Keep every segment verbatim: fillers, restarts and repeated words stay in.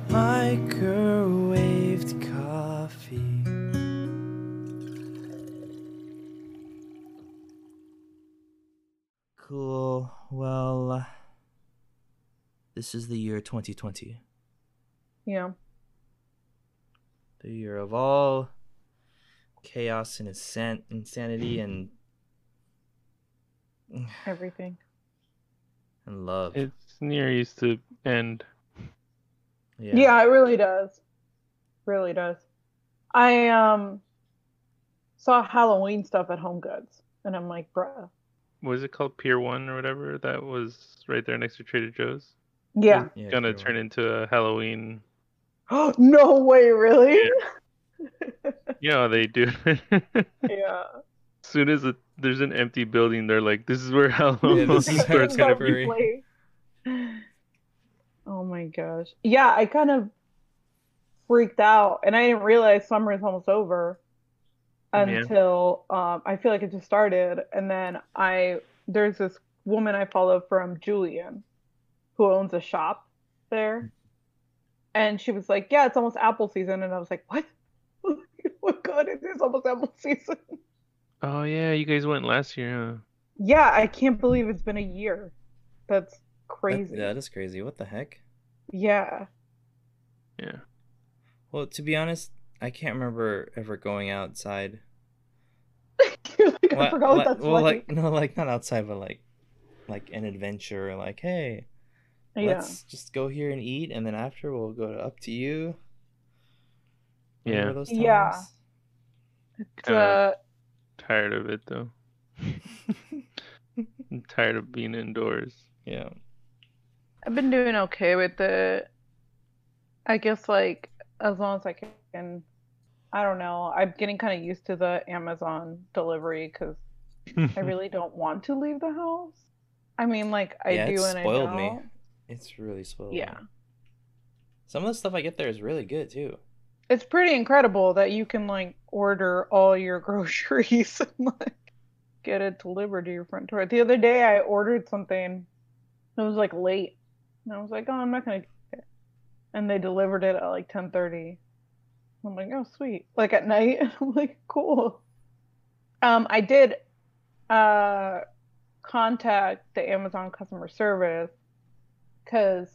Microwaved coffee. Cool. Well, uh, this is the year twenty twenty. Yeah. The year of all chaos and insan- insanity and Everything. and love. It's near used to end. Yeah. Yeah, it really does. Really does. I um saw Halloween stuff at Home Goods, and I'm like, bruh. What was it called? Pier One or whatever? That was right there next to Trader Joe's. Yeah. It's Yeah, gonna Pier turn One. into a Halloween. No way, really? You know how they do. Yeah. As soon as it, there's an empty building, they're like, "This is where Halloween Yeah, this is starts gonna Halloween. be." February. Oh my gosh. Yeah, I kind of freaked out, and I didn't realize summer is almost over Yeah. until um, I feel like it just started. And then I there's this woman I follow from Julian who owns a shop there, and she was like, "Yeah, it's almost apple season," and I was like, "What? Oh my God, it is almost apple season." Oh yeah, you guys went last year, Yeah, I can't believe it's been a year. That's That, crazy. that is crazy. What the heck? Yeah. huh? Yeah. Well, to be honest, I can't remember ever going outside. You're like, I Well, forgot what like, that's well, like. like no, like not outside, but like, like an adventure. Like, hey, Yeah. let's just go here and eat, and then after we'll go to Up to You. Remember Yeah. those times? Yeah. It's, Kinda uh, tired of it though. I'm tired of being indoors. Yeah. I've been doing okay with it. I guess like as long as I can, I don't know. I'm getting kind of used to the Amazon delivery because I really don't want to leave the house. I mean, like I Yeah, do it's and I spoiled me. don't. It's really spoiled Yeah. me. Some of the stuff I get there is really good too. It's pretty incredible that you can like order all your groceries and like get it delivered to your front door. The other day I ordered something. It was like late. And I was like, "Oh, I'm not gonna get it." And they delivered it at like ten thirty. I'm like, "Oh, sweet." Like at night. I'm like, "Cool." Um, I did uh contact the Amazon customer service because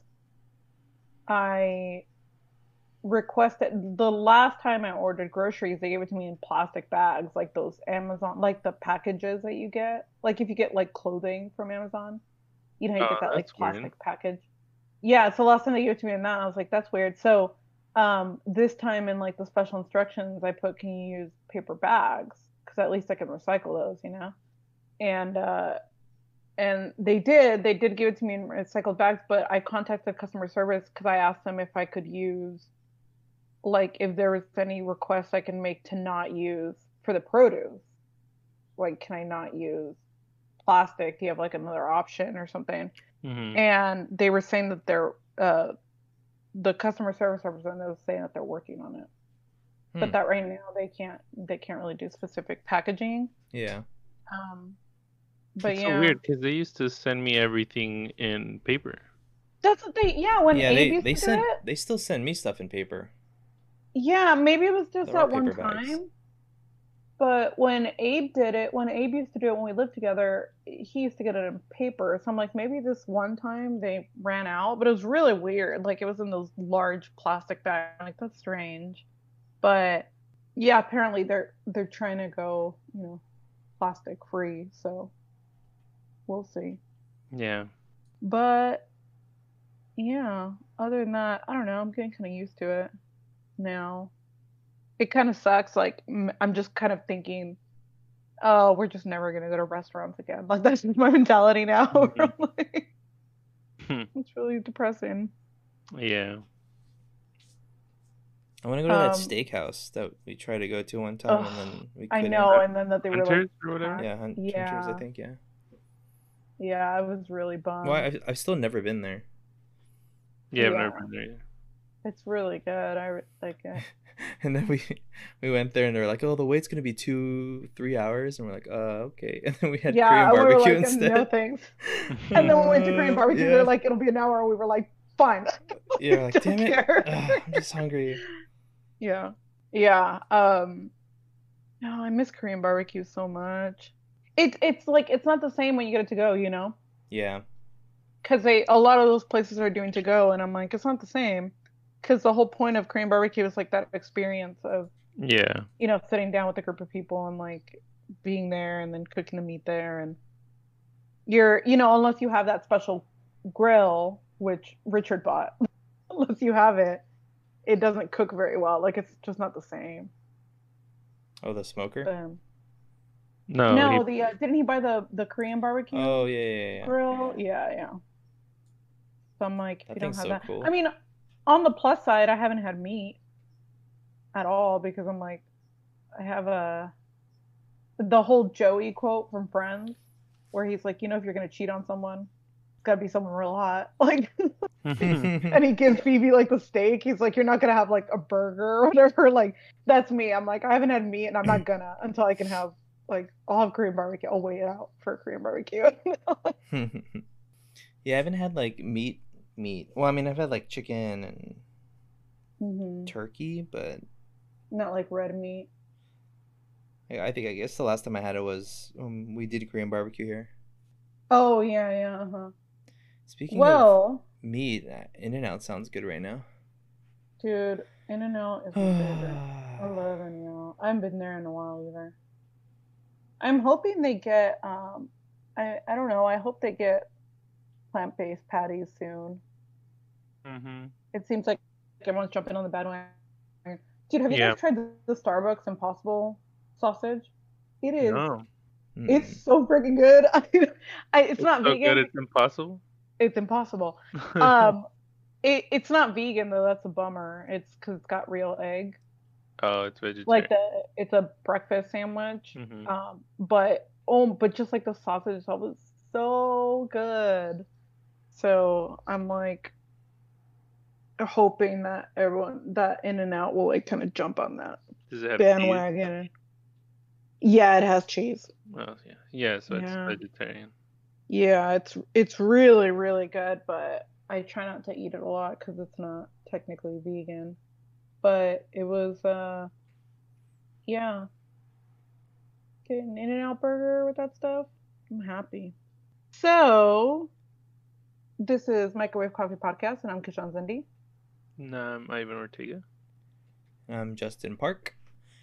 I requested the last time I ordered groceries, they gave it to me in plastic bags, like those Amazon, like the packages that you get. Like if you get like clothing from Amazon, you know, you Oh, get that like that's weird. plastic package. Yeah, so last time they gave it to me in that, I was like, that's weird. So um, this time in like the special instructions, I put, can you use paper bags? Because at least I can recycle those, you know? And uh, and they did. They did give it to me in recycled bags, but I contacted customer service because I asked them if I could use, like, if there was any requests I can make to not use for the produce. Like, can I not use plastic? Do you have like another option or something? Hmm. And they were saying that they're uh, the customer service representative was saying that they're working on it, Hmm. but that right now they can't they can't really do specific packaging. Yeah. Um, but It's yeah, so weird because they used to send me everything in paper. that's what they. Yeah, when Yeah, Abe they used they to do send it. they still send me stuff in paper. Yeah, maybe it was just There are that one paper bags. time. But when Abe did it, when Abe used to do it when we lived together, he used to get it in paper. So I'm like, maybe this one time they ran out, but it was really weird. Like it was in those large plastic bags. I'm like, that's strange. But yeah, apparently they're they're trying to go, you know, plastic free. So we'll see. Yeah. But yeah, other than that, I don't know. I'm getting kind of used to it now. It kind of sucks. Like m- I'm just kind of thinking, oh, we're just never gonna go to restaurants again. Like that's just my mentality now. Mhm. Like, it's really depressing. Yeah. I want to go to that Um, steakhouse that we tried to go to one time, and ugh, then we I couldn't. know, and then that they were like, Hunters or whatever. huh? Yeah, Hunt- Hunters, I Yeah, think. Yeah. yeah, I was really Well, bummed. I've I've still never been there. Yeah, I've Yeah, never been there either. it's really good. I re- like it. And then we we went there, and they were like, "Oh, the wait's gonna be two three hours," and we're like, "Uh, okay." And then we had Yeah, Korean and we were barbecue like, no instead. thanks. And then when we went to Korean Uh, barbecue, yeah. they're like, it'll be an hour. And we were like, fine. You're like, Don't damn it. care. Ugh, I'm just hungry. Yeah. Yeah. Um no, I miss Korean barbecue so much. It's it's like it's not the same when you get it to go, you know? Yeah. Because they a lot of those places are doing to go, and I'm like, it's not the same. Because the whole point of Korean barbecue is like that experience of, Yeah. you know, sitting down with a group of people and like being there and then cooking the meat there. And you're, you know, unless you have that special grill, which Richard bought, unless you have it, it doesn't cook very well. Like it's just not the same. Oh, the smoker? Um, No, no, he, the uh, didn't he buy the the Korean barbecue Oh, yeah, yeah, yeah. grill? Yeah, yeah. So I'm like, if That you don't thing's have so that, cool. I mean, on the plus side, I haven't had meat at all because I'm like, I have a the whole Joey quote from Friends, where he's like, you know, if you're gonna cheat on someone, it's gotta be someone real hot. Like, and he gives Phoebe like the steak. He's like, you're not gonna have like a burger or whatever. Like, that's me. I'm like, I haven't had meat, and I'm not gonna until I can have like, I'll have Korean barbecue. I'll wait out for Korean barbecue. Yeah, I haven't had like meat meat. Well, I mean, I've had like chicken and hmm turkey, but Not like red meat. I I think I guess the last time I had it was um, we did Korean barbecue here. Oh yeah, yeah. Uh-huh. Speaking of Well, meat, In-N-Out sounds good right now. dude, In-N-Out is my favorite. I love In-N-Out. I haven't been there in a while either. I'm hoping they get um I I don't know, I hope they get plant-based patties soon. hmm It seems like everyone's jumping on the bandwagon. Dude, have you Yeah. guys tried the, the Starbucks Impossible sausage? It is No. Hmm. it's so freaking good. I, I it's It's not so vegan. good it's impossible. It's impossible. Um it, it's not vegan though, that's a bummer. It's cuz it's got real egg. Oh, it's vegetarian. Like the it's a breakfast sandwich. hmm Um, but oh, but just like the sausage itself was so good. So I'm like hoping that everyone that In-N-Out will like kind of jump on that Does it have cheese? bandwagon. Yeah, it has cheese. Oh, yeah. Yeah, so Yeah. it's vegetarian. Yeah, it's it's really really good, but I try not to eat it a lot because it's not technically vegan. But it was uh yeah, get an In-N-Out burger with that stuff. I'm happy. So this is Microwave Coffee Podcast, and I'm Kishan Zindi. No, I'm Ivan Ortega. I'm Justin Park.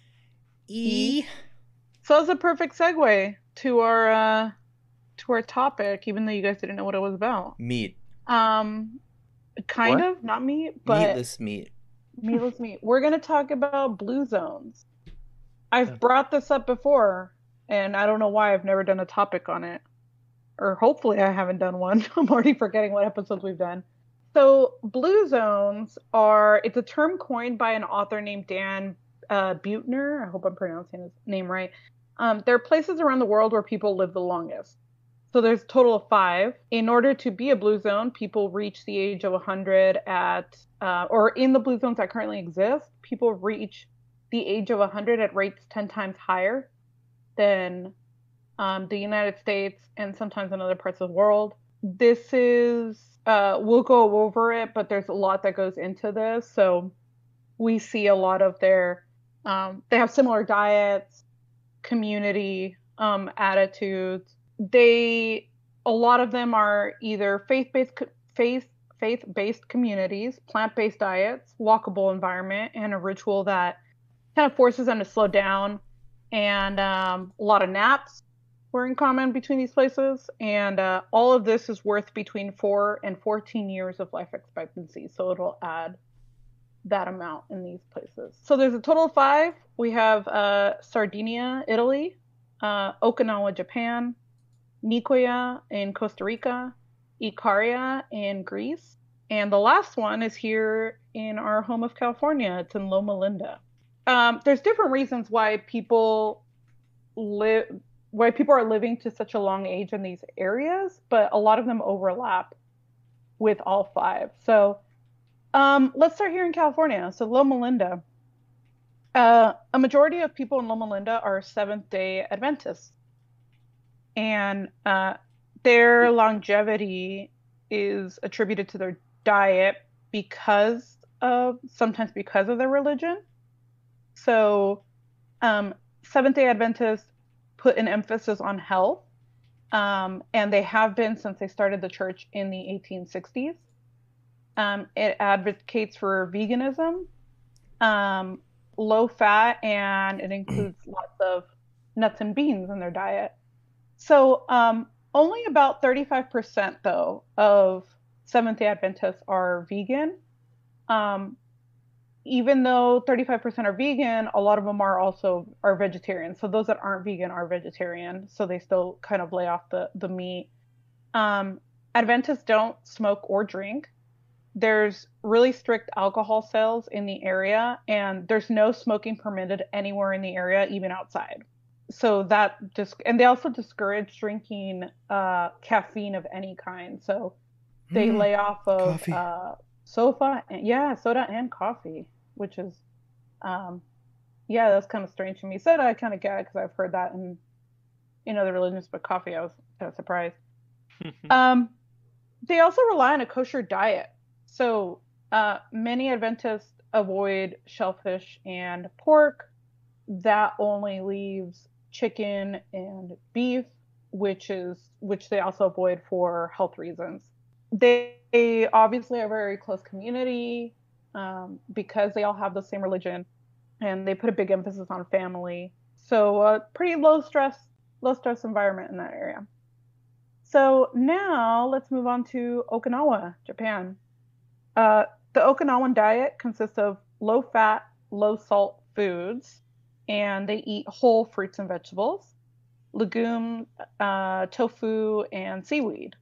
E. E. So that's a perfect segue to our uh, to our topic, even though you guys didn't know what it was about. Meat. Um, kind What? of not meat, but Meatless meat. meatless meat. We're gonna talk about blue zones. I've Yeah. brought this up before, and I don't know why I've never done a topic on it, or hopefully I haven't done one. I'm already forgetting what episodes we've done. So blue zones are, it's a term coined by an author named Dan uh, Buettner. I hope I'm pronouncing his name right. Um, there are places around the world where people live the longest. So there's a total of five. In order to be a blue zone, people reach the age of one hundred at, uh, or in the blue zones that currently exist, people reach the age of one hundred at rates ten times higher than um, the United States and sometimes in other parts of the world. This is, uh, we'll go over it, but there's a lot that goes into this. So we see a lot of their, um, they have similar diets, community um, attitudes. They, a lot of them are either faith-based, faith, faith-based communities, plant-based diets, walkable environment, and a ritual that kind of forces them to slow down, and um, a lot of naps were in common between these places, and uh, all of this is worth between four and fourteen years of life expectancy, so it'll add that amount in these places. So there's a total of five. We have uh, Sardinia, Italy, uh, Okinawa, Japan, Nicoya in Costa Rica, Ikaria in Greece, and the last one is here in our home of California. It's in Loma Linda. Um, there's different reasons why people live, why people are living to such a long age in these areas, but a lot of them overlap with all five. So um, let's start here in California. So Loma Linda. Uh, a majority of people in Loma Linda are Seventh-day Adventists, and uh, their longevity is attributed to their diet because of sometimes because of their religion. So um, Seventh Day Adventists put an emphasis on health, um, and they have been since they started the church in the eighteen sixties. Um, it advocates for veganism, um, low fat, and it includes lots of nuts and beans in their diet. So um, only about thirty-five percent, though, of Seventh-day Adventists are vegan. Um, even though thirty-five percent are vegan, a lot of them are also are vegetarian. So those that aren't vegan are vegetarian. So they still kind of lay off the, the meat. Um, Adventists don't smoke or drink. There's really strict alcohol sales in the area, and there's no smoking permitted anywhere in the area, even outside. So that just, and they also discourage drinking uh, caffeine of any kind. So they Mm, lay off of coffee. uh, sofa, and, yeah, soda and coffee, which is, um, yeah, that's kind of strange to me. Soda I kind of get because I've heard that in in other religions, but coffee I was kind of surprised. Um, they also rely on a kosher diet. So uh, many Adventists avoid shellfish and pork. That only leaves chicken and beef, which is which they also avoid for health reasons. They, they obviously are a very close community um, because they all have the same religion, and they put a big emphasis on family. So a pretty low stress, low stress environment in that area. So now let's move on to Okinawa, Japan. Uh, the Okinawan diet consists of low fat, low salt foods, and they eat whole fruits and vegetables, legumes, uh, tofu, and seaweed.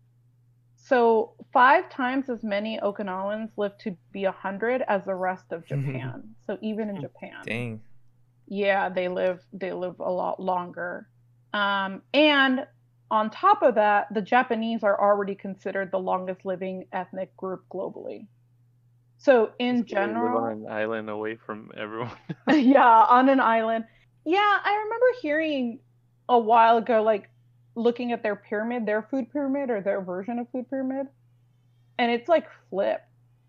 So five times as many Okinawans live to be a hundred as the rest of Japan. So even in Japan, Dang. yeah, they live they live a lot longer. Um, and on top of that, the Japanese are already considered the longest living ethnic group globally. So in They live on general, an island away from everyone. yeah, on an island. Yeah, I remember hearing a while ago, like looking at their pyramid, their food pyramid or their version of food pyramid, and it's like flipped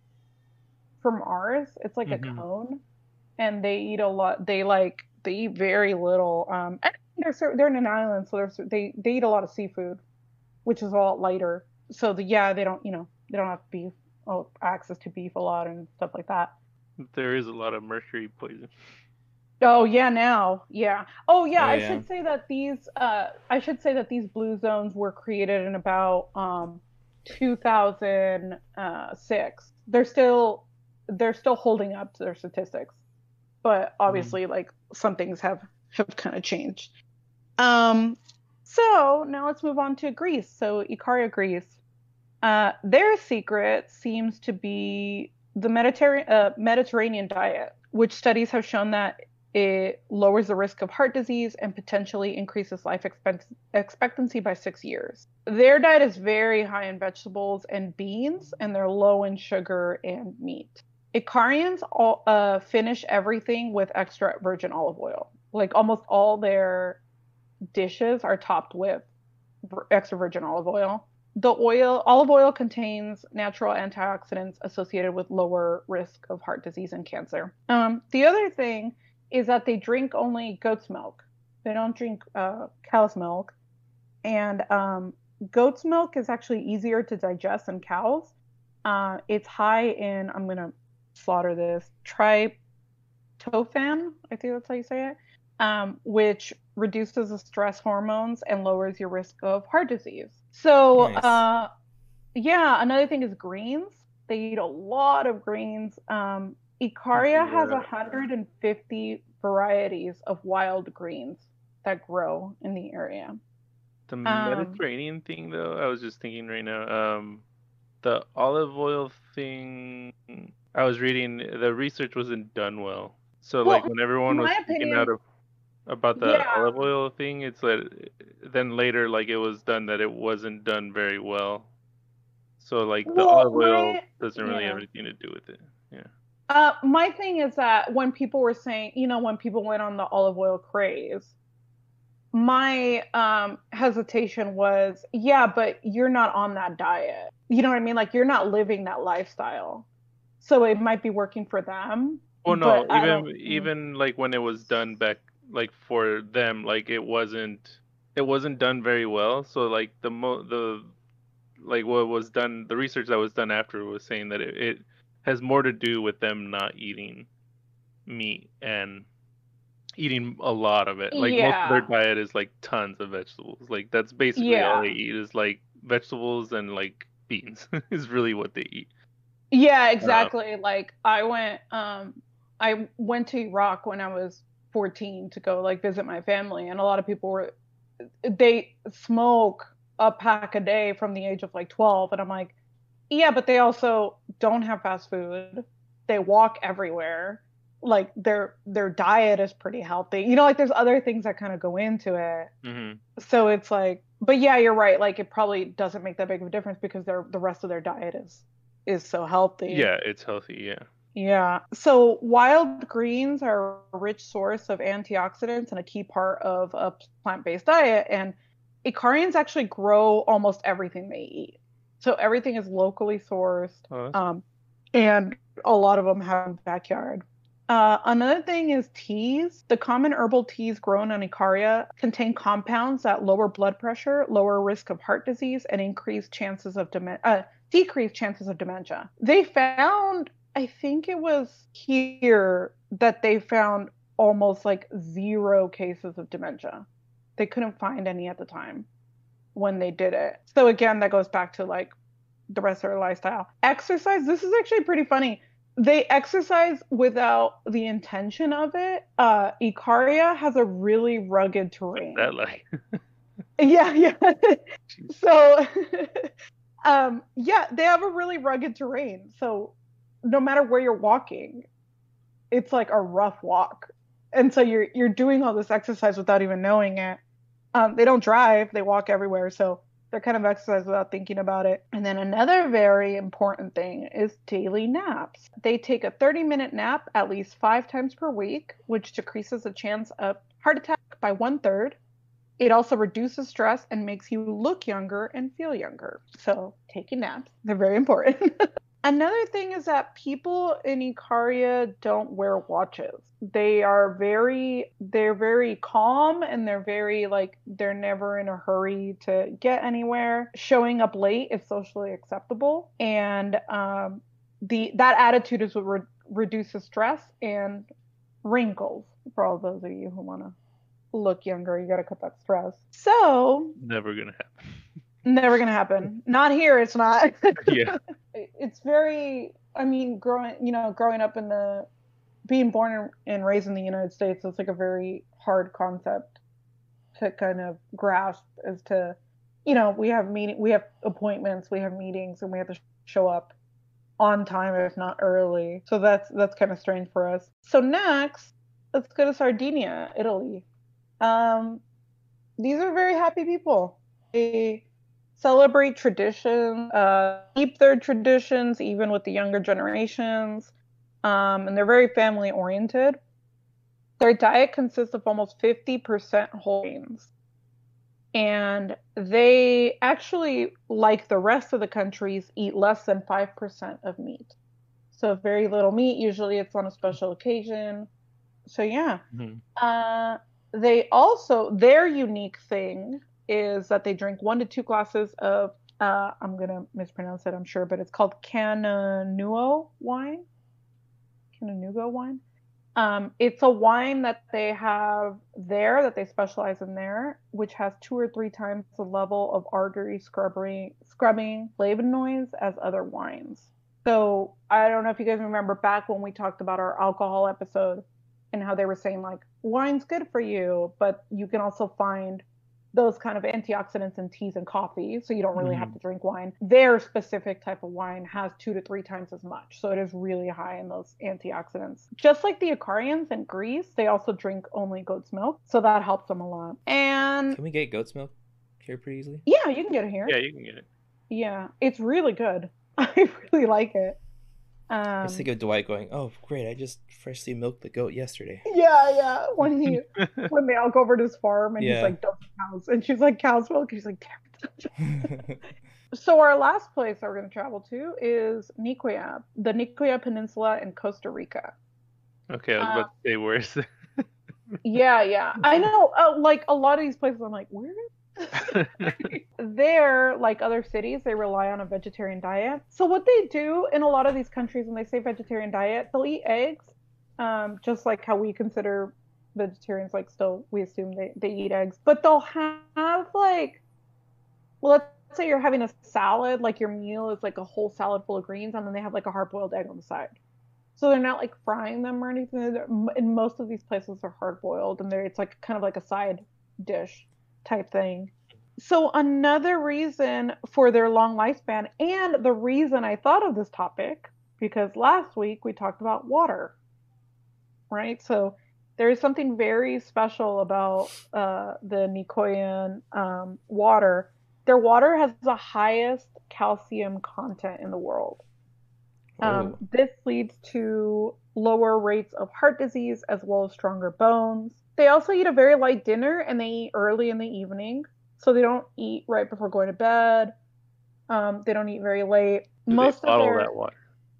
from ours. It's like a hmm cone, and they eat a lot. They like they eat very little. Um, and they're cer- they're in an island, so they're, they they eat a lot of seafood, which is a lot lighter. So the yeah, they don't you know they don't have beef, oh, access to beef a lot and stuff like that. There is a lot of mercury poison. Oh yeah, now. Yeah. Oh yeah, Oh I yeah. should say that these uh I should say that these blue zones were created in about um two thousand six. They're still they're still holding up to their statistics. But Mm. obviously like some things have have kind of changed. Um so now let's move on to Greece. So Ikaria, Greece. Uh their secret seems to be the Mediterranean uh, Mediterranean diet, which studies have shown that it lowers the risk of heart disease and potentially increases life expect- expectancy by six years. Their diet is very high in vegetables and beans, and they're low in sugar and meat. Icarians all, uh, finish everything with extra virgin olive oil. Like almost all their dishes are topped with vir- extra virgin olive oil. The oil, olive oil contains natural antioxidants associated with lower risk of heart disease and cancer. Um, the other thing is that they drink only goat's milk. They don't drink uh, cow's milk. And um, goat's milk is actually easier to digest than cow's. Uh, it's high in, I'm going to slaughter this, tryptophan, I think that's how you say it, um, which reduces the stress hormones and lowers your risk of heart disease. So, Nice. uh, yeah, another thing is greens. They eat a lot of greens. Um, Icaria has The one hundred fifty varieties of wild greens that grow in the area. the Um, Mediterranean thing though, I was just thinking right now. Um, the olive oil thing. I was reading the research wasn't done well. So like well, when in everyone was my speaking out opinion, of about the yeah. olive oil thing, it's that then later like it was done that it wasn't done very well. So like the Well, olive oil my doesn't really have yeah. anything to do with it. Yeah. Uh, my thing is that when people were saying, you know, when people went on the olive oil craze, my um hesitation was, yeah, but you're not on that diet. You know what I mean? Like you're not living that lifestyle. So it might be working for them, Well, no, but I even don't. even like when it was done back, like for them, like it wasn't it wasn't done very well. So like the mo the like what was done, the research that was done after was saying that it, it has more to do with them not eating meat and eating a lot of it. Like most of their Yeah. diet is like tons of vegetables. Like that's basically all Yeah. they eat is like vegetables and like beans is really what they eat. Yeah, Uh, exactly. Like I went um I went to Iraq when I was fourteen to go like visit my family, and a lot of people were they smoke a pack a day from the age of like twelve, and I'm like, yeah, but they also don't have fast food. They walk everywhere. Like their their diet is pretty healthy. You know, like there's other things that kind of go into it. hmm So it's like, but yeah, you're right. Like it probably doesn't make that big of a difference because their the rest of their diet is is so healthy. Yeah, it's healthy. Yeah. Yeah. So wild greens are a rich source of antioxidants and a key part of a plant-based diet. And Icarians actually grow almost everything they eat. So everything is locally sourced. Oh, that's Um, and a lot of them have a backyard. Uh, another thing is teas. The common herbal teas grown on Icaria contain compounds that lower blood pressure, lower risk of heart disease, and increase chances of demen- uh, decrease chances of dementia. They found, I think it was here that they found almost like zero cases of dementia. They couldn't find any at the time when they did it. So again, that goes back to like the rest of their lifestyle. Exercise, this is actually pretty funny. They exercise without the intention of it. Uh, Icaria has a really rugged terrain. that like. Yeah, yeah. Jeez. So, um, yeah, they have a really rugged terrain. So, no matter where you're walking, it's like a rough walk, and so you're you're doing all this exercise without even knowing it. Um, they don't drive; they walk everywhere. So they're kind of exercise without thinking about it. And then another very important thing is daily naps. They take a thirty minute nap at least five times per week, which decreases the chance of heart attack by one third. It also reduces stress and makes you look younger and feel younger. So taking naps, they're very important. Another thing is that people in Icaria don't wear watches. They are very they're very calm, and they're very like they're never in a hurry to get anywhere. Showing up late is socially acceptable, and um, the that attitude is what re- reduces stress and wrinkles. For all those of you who want to look younger, you got to cut that stress. So Never gonna happen. never gonna happen. Not here. It's not. Yeah. It's very. I mean, growing. You know, growing up in the, being born and raised in the United States, it's like a very hard concept to kind of grasp. As to, you know, we have meeting, we have appointments, we have meetings, and we have to show up on time if not early. So that's that's kind of strange for us. So next, let's go to Sardinia, Italy. Um, these are very happy people. They celebrate traditions, uh, keep their traditions even with the younger generations, um, and they're very family oriented. Their diet consists of almost fifty percent whole grains, and they actually, like the rest of the countries, eat less than five percent of meat. So very little meat. Usually it's on a special occasion. So yeah. Mhm. Uh, they also, their unique thing is that they drink one to two glasses of, uh, I'm going to mispronounce it, I'm sure, but it's called Cananuo wine. Cananugo wine. Um, it's a wine that they have there, that they specialize in there, which has two or three times the level of artery scrubbing, scrubbing flavonoids as other wines. So I don't know if you guys remember back when we talked about our alcohol episode and how they were saying like wine's good for you, but you can also find those kind of antioxidants in teas and coffee, so you don't really have Mhm. to drink wine. Their specific type of wine has two to three times as much, so it is really high in those antioxidants. Just like the Icarians in Greece, they also drink only goat's milk, so that helps them a lot. And Can we get goat's milk here pretty easily? yeah, you can get it here. Yeah, you can get it. Yeah, it's really good. I really like it. I Um, just think of Dwight going, "Oh, great! I just freshly milked the goat yesterday." yeah, yeah. When he when they all go over to his farm and he's Yeah. like dumping cows, and she's like cow's milk, and he's like, damn it. So our last place that we're going to travel to is Nicoya, the Nicoya Peninsula in Costa Rica. Okay, I was Uh, about to say worse. yeah, yeah. I know. Uh, like a lot of these places, I'm like, where is this? There, like other cities, they rely on a vegetarian diet. So what they do in a lot of these countries, when they say vegetarian diet, they'll eat eggs, um, just like how we consider vegetarians. Like still, we assume they they eat eggs, but they'll have like, well, let's say you're having a salad, like your meal is like a whole salad full of greens, and then they have like a hard boiled egg on the side. So they're not like frying them or anything. They're- In most of these places, they're hard boiled, and they're it's like kind of like a side dish type thing. So another reason for their long lifespan, and the reason I thought of this topic, because last week we talked about water, right? So there is something very special about uh, the Nicoyan um, water. Their water has the highest calcium content in the world. Um, Oh, this leads to lower rates of heart disease as well as stronger bones. They also eat a very light dinner and they eat early in the evening. So they don't eat right before going to bed. Um, they don't eat very late. Do they Most of bottle their, that water?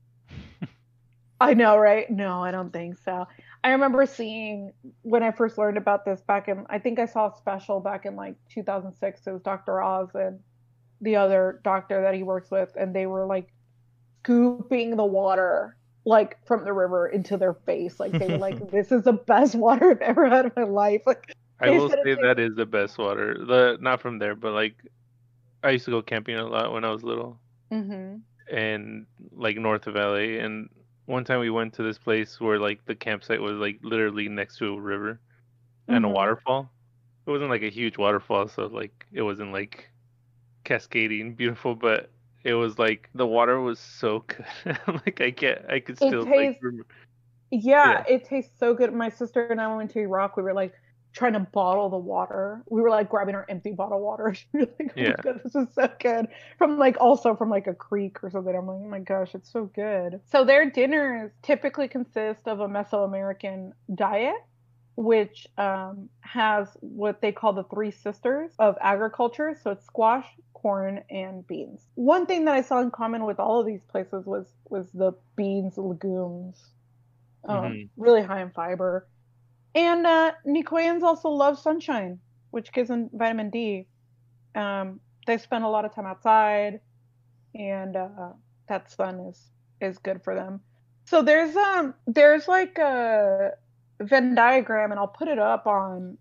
I know, right? No, I don't think so. I remember seeing when I first learned about this back in, I think I saw a special back in like two thousand six. It was doctor Oz and the other doctor that he works with, and they were like scooping the water like from the river into their face. Like they were like, "This is the best water I've ever had in my life." Like I they will said, it say tastes. that is the best water. The not from there, but like I used to go camping a lot when I was little, Mm-hmm. and like north of L A. And one time we went to this place where like the campsite was like literally next to a river and a Mm-hmm. waterfall. It wasn't like a huge waterfall, so like it wasn't like cascading beautiful, but it was like the water was so good. Like I can't, I could It still like tastes. remember. Yeah, Yeah, it tastes so good. My sister and I went to Iraq. We were like trying to bottle the water. We were like grabbing our empty bottle of water. We were like, "Oh my yeah. god, this is so good!" From like also from like a creek or something. I'm like, "Oh my gosh, it's so good." So their dinners typically consist of a Mesoamerican diet, which um, has what they call the three sisters of agriculture. So it's squash, corn, and beans. One thing that I saw in common with all of these places was was the beans, legumes, um, Hmm. really high in fiber. And uh, Nicoyans also love sunshine, which gives them vitamin D. Um, they spend a lot of time outside, and uh, that sun is is good for them. So there's um there's like a Venn diagram, and I'll put it up on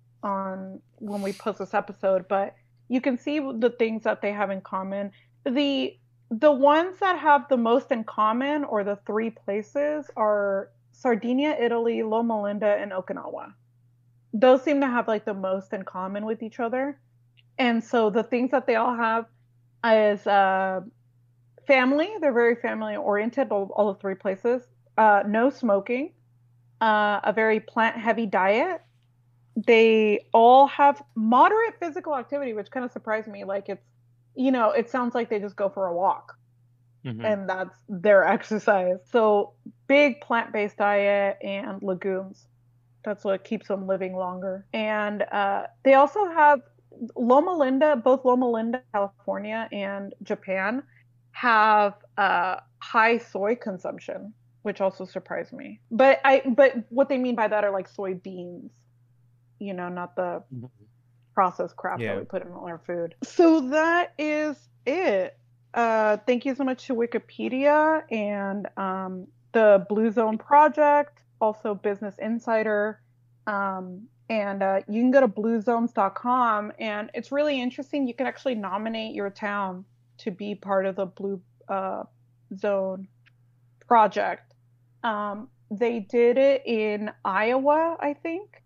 on when we post this episode, but you can see the things that they have in common. The the ones that have the most in common, or the three places, are Sardinia, Italy, Loma Linda, and Okinawa. Those seem to have like the most in common with each other. And so the things that they all have is uh, family. They're very family oriented, all, all the three places. Uh, no smoking, uh, a very plant heavy diet. They all have moderate physical activity, which kind of surprised me. Like it's, you know, it sounds like they just go for a walk Hmm. and that's their exercise. So big plant-based diet and legumes. That's what keeps them living longer. And uh, they also have Loma Linda, both Loma Linda, California, and Japan have uh, high soy consumption, which also surprised me. But I, but what they mean by that are like soybeans, you know, not the processed crap that yeah. we put in all our food. So that is it. Uh, thank you so much to Wikipedia and um, the Blue Zone Project, also Business Insider. Um, and uh, you can go to blue zones dot com, and it's really interesting. You can actually nominate your town to be part of the Blue uh, Zone Project. Um, they did it in Iowa, I think.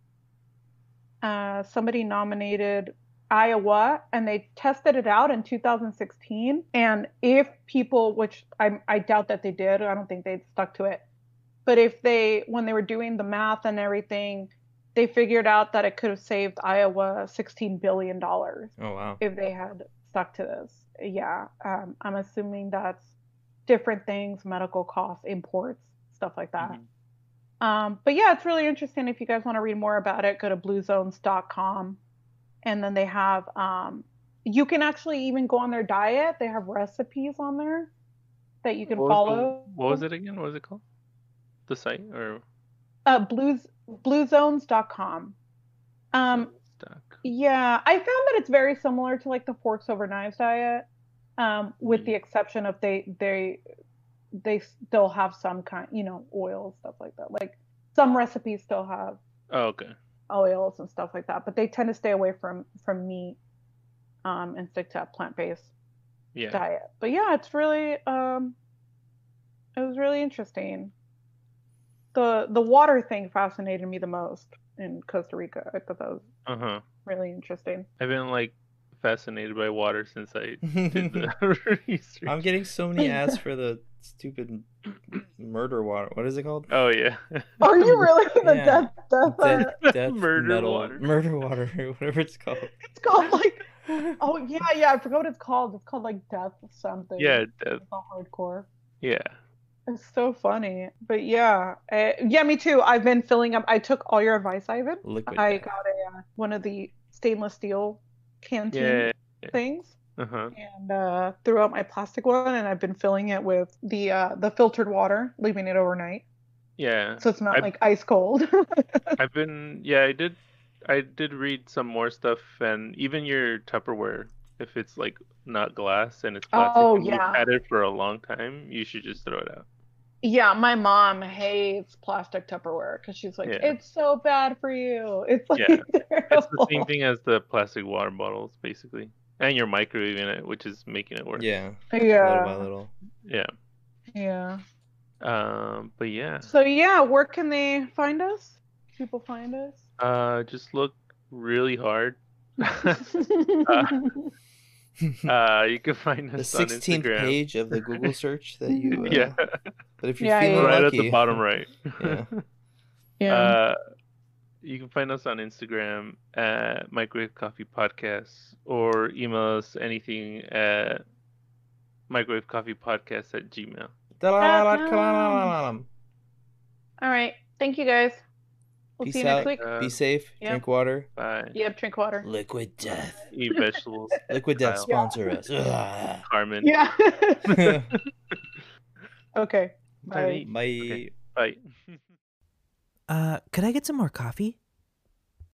Uh, somebody nominated Iowa, and they tested it out in two thousand sixteen. And if people, which I, I doubt that they did, I don't think they stuck to it. But if they, when they were doing the math and everything, they figured out that it could have saved Iowa sixteen billion dollars Oh wow. if they had stuck to this. Yeah, um, I'm assuming that's different things, medical costs, imports, stuff like that. Hmm. Um, but yeah, it's really interesting. If you guys want to read more about it, go to blue zones dot com. And then they have um, you can actually even go on their diet. They have recipes on there that you can What was, the, follow. what was it again? What was it called? The site or Uh, blues blue zones dot com. Um, stock? yeah, I found that it's very similar to like the forks over knives diet, um, with Mm. the exception of they they they still have some kind, you know, oils, stuff like that. Like some recipes still have Oh, okay. oils and stuff like that, but they tend to stay away from from meat, um, and stick to a plant-based Yeah. diet. But yeah, it's really um, it was really interesting. The the water thing fascinated me the most in Costa Rica. I thought that was Uh huh. really interesting. I've been like fascinated by water since I did the research. I'm getting so many ads for the stupid murder water. What is it called? Oh yeah. Are you really the Yeah. death death? Death, Uh, death Murder metal, water. murder water, whatever it's called. it's called like oh yeah yeah I forgot what it's called. It's called like death something. Yeah. Death. It's all hardcore. Yeah. It's so funny. But yeah, uh, yeah, me too. I've been filling up. I took all your advice, Ivan. Liquid I death. got a uh, one of the stainless steel canteen Yeah. things. Uh huh. And uh, threw out my plastic one, and I've been filling it with the uh, the filtered water, leaving it overnight, Yeah. so it's not I've- like ice cold. I've been yeah, I did I did read some more stuff, and even your Tupperware, if it's like not glass and it's plastic Oh, and you've yeah. had it for a long time, you should just throw it out. Yeah, my mom hates plastic Tupperware because she's like, Yeah. it's so bad for you. It's like Yeah. It's terrible. the same thing as the plastic water bottles, basically. And you're microwaving it, which is making it worse. Yeah, little by Yeah, little. Yeah. yeah. Um, but yeah. So yeah, where can they find us? People find us. Uh just look really hard. Uh you can find The us on sixteenth Instagram. page of the Google search that you. Uh, Yeah. But if you're Yeah, feeling yeah. Right lucky, at the bottom right. Yeah. Yeah. Uh, you can find us on Instagram at Microwave Coffee Podcast or email us anything at microwavecoffeepodcast at gmail. Da-la-la-la-la-la-la-la. All right. Thank you guys. We'll Peace see you next out. week. Uh, Be safe. Yep. Drink water. Bye. Yep. Drink water. Liquid death. Eat vegetables. Liquid death Kyle. sponsor us. Ugh. Carmen. Yeah. Okay. Time to Bye. eat. Bye. Okay. Bye. Uh, could I get some more coffee?